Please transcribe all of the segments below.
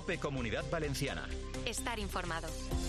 COPE Comunidad Valenciana. Estar informado.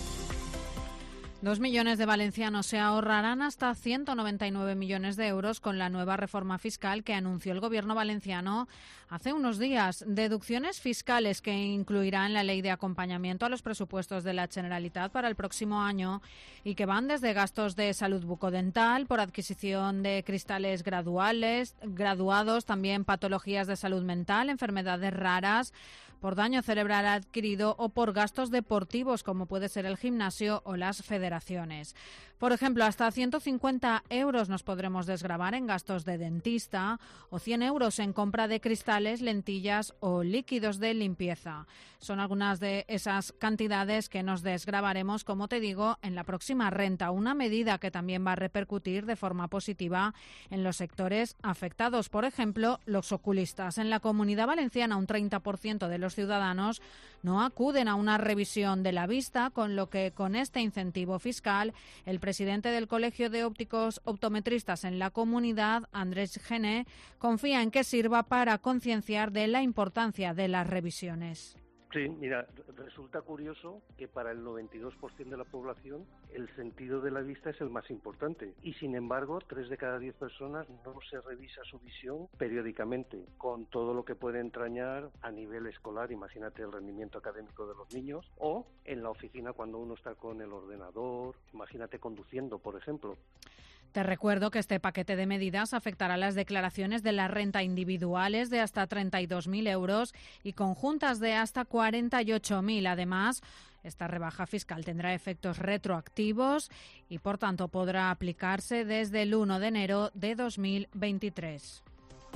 2 millones de valencianos se ahorrarán hasta 199 millones de euros con la nueva reforma fiscal que anunció el Gobierno valenciano hace unos días. Deducciones fiscales que incluirán la ley de acompañamiento a los presupuestos de la Generalitat para el próximo año y que van desde gastos de salud bucodental, por adquisición de cristales graduados, también patologías de salud mental, enfermedades raras, por daño cerebral adquirido o por gastos deportivos como puede ser el gimnasio o las federaciones. Por ejemplo, hasta 150 euros nos podremos desgravar en gastos de dentista o 100 euros en compra de cristales, lentillas o líquidos de limpieza. Son algunas de esas cantidades que nos desgravaremos, como te digo, en la próxima renta, una medida que también va a repercutir de forma positiva en los sectores afectados. Por ejemplo, los oculistas. En la Comunidad Valenciana, un 30% de los ciudadanos no acuden a una revisión de la vista, con lo que con este incentivo fiscal, el presidente del Colegio de Ópticos Optometristas en la comunidad, Andrés Gené, confía en que sirva para concienciar de la importancia de las revisiones. Sí, mira, resulta curioso que para el 92% de la población el sentido de la vista es el más importante y, sin embargo, 3 de cada 10 personas no se revisa su visión periódicamente, con todo lo que puede entrañar a nivel escolar. Imagínate el rendimiento académico de los niños, o en la oficina cuando uno está con el ordenador, imagínate conduciendo, por ejemplo. Te recuerdo que este paquete de medidas afectará las declaraciones de la renta individuales de hasta 32.000 euros y conjuntas de hasta 48.000. Además, esta rebaja fiscal tendrá efectos retroactivos y, por tanto, podrá aplicarse desde el 1 de enero de 2023.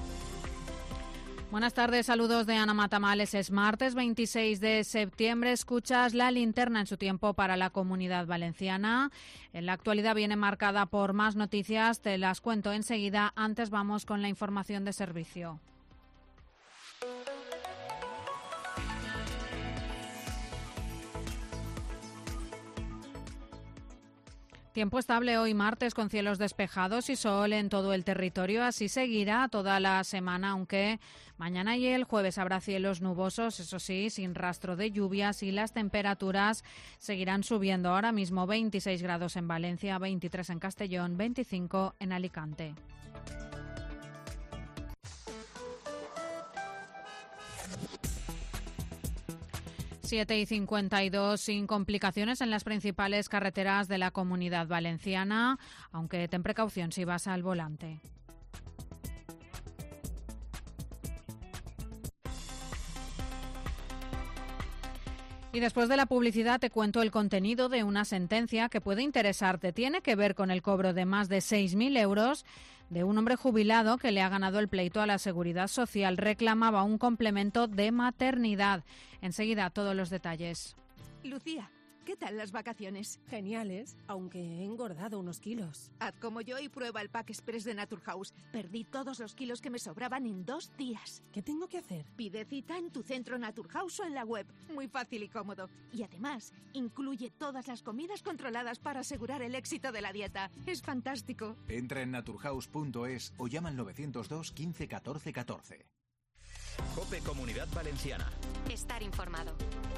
Buenas tardes, saludos de Ana Matamales. Es martes 26 de septiembre. Escuchas La Linterna en su tiempo para la Comunidad Valenciana. En la actualidad viene marcada por más noticias, te las cuento enseguida. Antes vamos con la información de servicio. Tiempo estable hoy martes con cielos despejados y sol en todo el territorio. Así seguirá toda la semana, aunque mañana y el jueves habrá cielos nubosos, eso sí, sin rastro de lluvias, y las temperaturas seguirán subiendo. Ahora mismo 26 grados en Valencia, 23 en Castellón, 25 en Alicante. Siete y 52, sin complicaciones en las principales carreteras de la Comunidad Valenciana, aunque ten precaución si vas al volante. Y después de la publicidad te cuento el contenido de una sentencia que puede interesarte. Tiene que ver con el cobro de más de 6.000 euros de un hombre jubilado que le ha ganado el pleito a la Seguridad Social. Reclamaba un complemento de maternidad. Enseguida todos los detalles. Lucía, ¿qué tal las vacaciones? Geniales, aunque he engordado unos kilos. Haz como yo y prueba el Pack Express de Naturhaus. Perdí todos los kilos que me sobraban en 2 días. ¿Qué tengo que hacer? Pide cita en tu centro Naturhaus o en la web. Muy fácil y cómodo. Y además, incluye todas las comidas controladas para asegurar el éxito de la dieta. Es fantástico. Entra en naturhaus.es o llama al 902 15 14 14. COPE Comunidad Valenciana. Estar informado.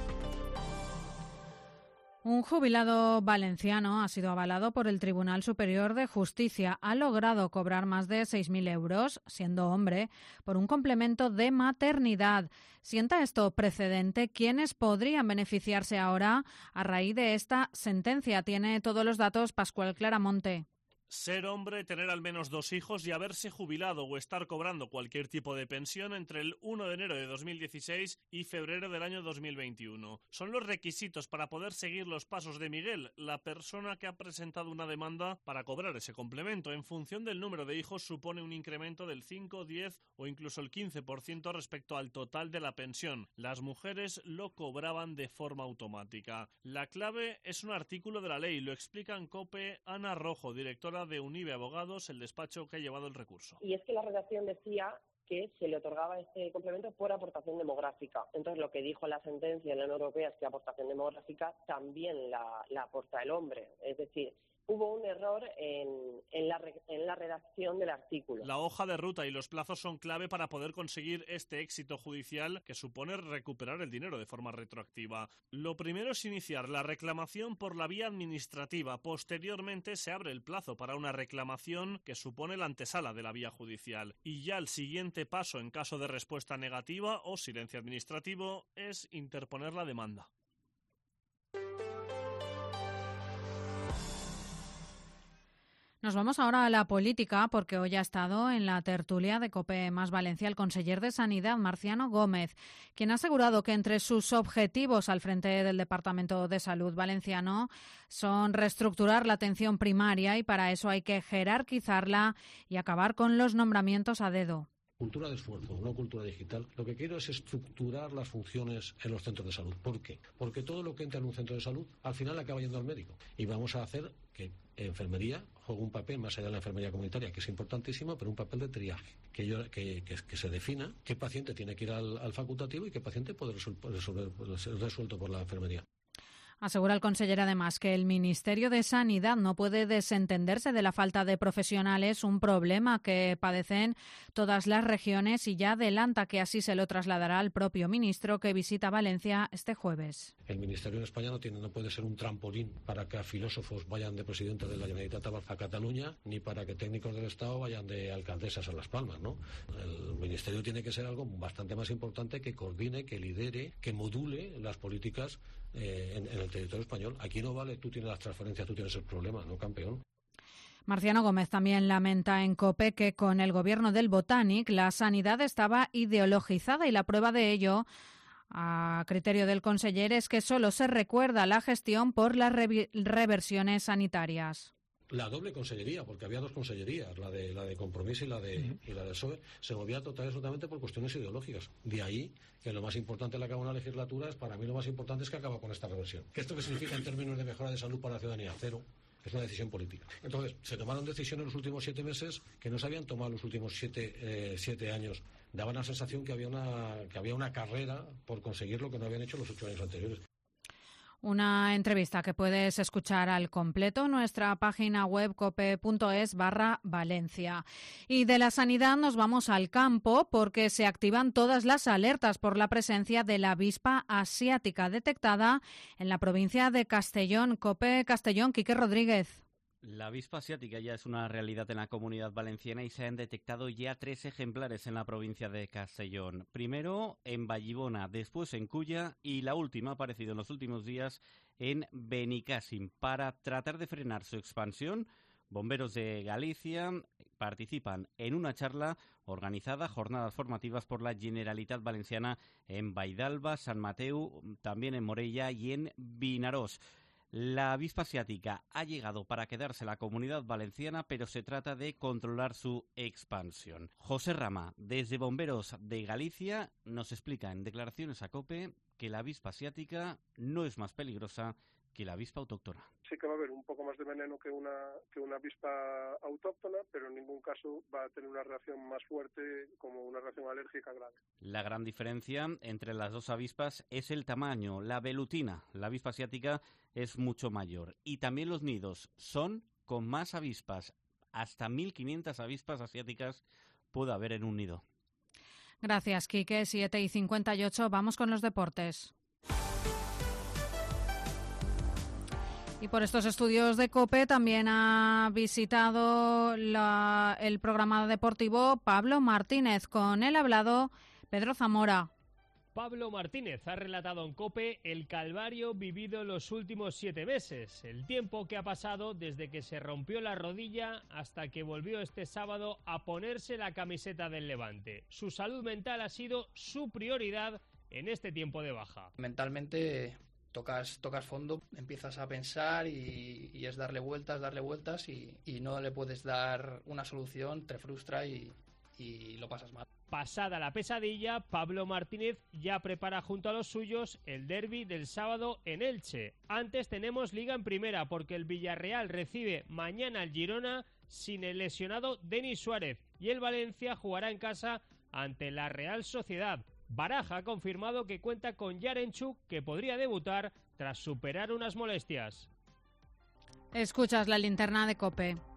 Un jubilado valenciano ha sido avalado por el Tribunal Superior de Justicia. Ha logrado cobrar más de 6.000 euros, siendo hombre, por un complemento de maternidad. ¿Sienta esto precedente? ¿Quiénes podrían beneficiarse ahora a raíz de esta sentencia? Tiene todos los datos Pascual Claramonte. Ser hombre, tener al menos 2 hijos y haberse jubilado o estar cobrando cualquier tipo de pensión entre el 1 de enero de 2016 y febrero del año 2021. Son los requisitos para poder seguir los pasos de Miguel, la persona que ha presentado una demanda para cobrar ese complemento. En función del número de hijos supone un incremento del 5, 10 o incluso el 15% respecto al total de la pensión. Las mujeres lo cobraban de forma automática. La clave es un artículo de la ley, lo explica en COPE Ana Rojo, directora de Unive Abogados, el despacho que ha llevado el recurso. Y es que la redacción decía que se le otorgaba este complemento por aportación demográfica. Entonces, lo que dijo la sentencia en la Unión Europea es que aportación demográfica también la aporta el hombre. Es decir, hubo un error en la redacción del artículo. La hoja de ruta y los plazos son clave para poder conseguir este éxito judicial que supone recuperar el dinero de forma retroactiva. Lo primero es iniciar la reclamación por la vía administrativa. Posteriormente se abre el plazo para una reclamación que supone la antesala de la vía judicial. Y ya el siguiente paso en caso de respuesta negativa o silencio administrativo es interponer la demanda. Nos vamos ahora a la política porque hoy ha estado en la tertulia de COPE Más Valencia el conseller de Sanidad, Marciano Gómez, quien ha asegurado que entre sus objetivos al frente del Departamento de Salud valenciano son reestructurar la atención primaria y para eso hay que jerarquizarla y acabar con los nombramientos a dedo. Cultura de esfuerzo, no cultura digital. Lo que quiero es estructurar las funciones en los centros de salud. ¿Por qué? Porque todo lo que entra en un centro de salud al final acaba yendo al médico. Y vamos a hacer que enfermería juegue un papel más allá de la enfermería comunitaria, que es importantísimo, pero un papel de triaje. Que se defina qué paciente tiene que ir al facultativo y qué paciente puede ser resuelto por la enfermería. Asegura el conseller además que el Ministerio de Sanidad no puede desentenderse de la falta de profesionales, un problema que padecen todas las regiones, y ya adelanta que así se lo trasladará al propio ministro que visita Valencia este jueves. El Ministerio en España no puede ser un trampolín para que filósofos vayan de presidente de la Generalitat a Cataluña, ni para que técnicos del Estado vayan de alcaldesas a Las Palmas, ¿no? El Ministerio tiene que ser algo bastante más importante, que coordine, que lidere, que module las políticas en el territorio español. Aquí no vale, tú tienes las transferencias, tú tienes el problema, ¿no, campeón? Marciano Gómez también lamenta en COPE que con el gobierno del Botànic la sanidad estaba ideologizada y la prueba de ello, a criterio del conseller, es que solo se recuerda la gestión por las reversiones sanitarias. La doble consellería, porque había dos consellerías, la de Compromís y la de PSOE, se movía totalmente por cuestiones ideológicas. De ahí que lo más importante de la una legislatura para mí lo más importante es que acaba con esta reversión. ¿Qué esto qué significa en términos de mejora de salud para la ciudadanía? Cero. Es una decisión política. Entonces, se tomaron decisiones en los últimos 7 meses que no se habían tomado los últimos 7 años. Daba la sensación que había una carrera por conseguir lo que no habían hecho los 8 años anteriores. Una entrevista que puedes escuchar al completo en nuestra página web cope.es/Valencia. Y de la sanidad nos vamos al campo porque se activan todas las alertas por la presencia de la avispa asiática detectada en la provincia de Castellón. COPE Castellón, Quique Rodríguez. La avispa asiática ya es una realidad en la Comunidad Valenciana y se han detectado ya 3 ejemplares en la provincia de Castellón. Primero en Vallibona, después en Culla y la última ha aparecido en los últimos días en Benicàssim. Para tratar de frenar su expansión, bomberos de Galicia participan en una charla organizada, jornadas formativas por la Generalitat Valenciana en Vaidalba, San Mateu, también en Morella y en Vinaròs. La avispa asiática ha llegado para quedarse en la Comunidad Valenciana, pero se trata de controlar su expansión. José Rama, desde Bomberos de Galicia, nos explica en declaraciones a COPE que la avispa asiática no es más peligrosa que la avispa autóctona. Sí que va a haber un poco más de veneno que una avispa autóctona, pero en ningún caso va a tener una reacción más fuerte como una reacción alérgica grave. La gran diferencia entre las dos avispas es el tamaño. La velutina, la avispa asiática, es mucho mayor. Y también los nidos son con más avispas. Hasta 1.500 avispas asiáticas puede haber en un nido. Gracias, Quique. 7:58. Vamos con los deportes. Y por estos estudios de COPE también ha visitado el programa deportivo Pablo Martínez. Con él ha hablado Pedro Zamora. Pablo Martínez ha relatado en COPE el calvario vivido en los últimos 7 meses, el tiempo que ha pasado desde que se rompió la rodilla hasta que volvió este sábado a ponerse la camiseta del Levante. Su salud mental ha sido su prioridad en este tiempo de baja. Mentalmente tocas fondo, empiezas a pensar y es darle vueltas y no le puedes dar una solución, te frustra y lo pasas mal. Pasada la pesadilla, Pablo Martínez ya prepara junto a los suyos el derbi del sábado en Elche. Antes tenemos Liga en Primera porque el Villarreal recibe mañana al Girona sin el lesionado Denis Suárez y el Valencia jugará en casa ante la Real Sociedad. Baraja ha confirmado que cuenta con Yarenchuk, que podría debutar tras superar unas molestias. Escuchas la linterna de COPE.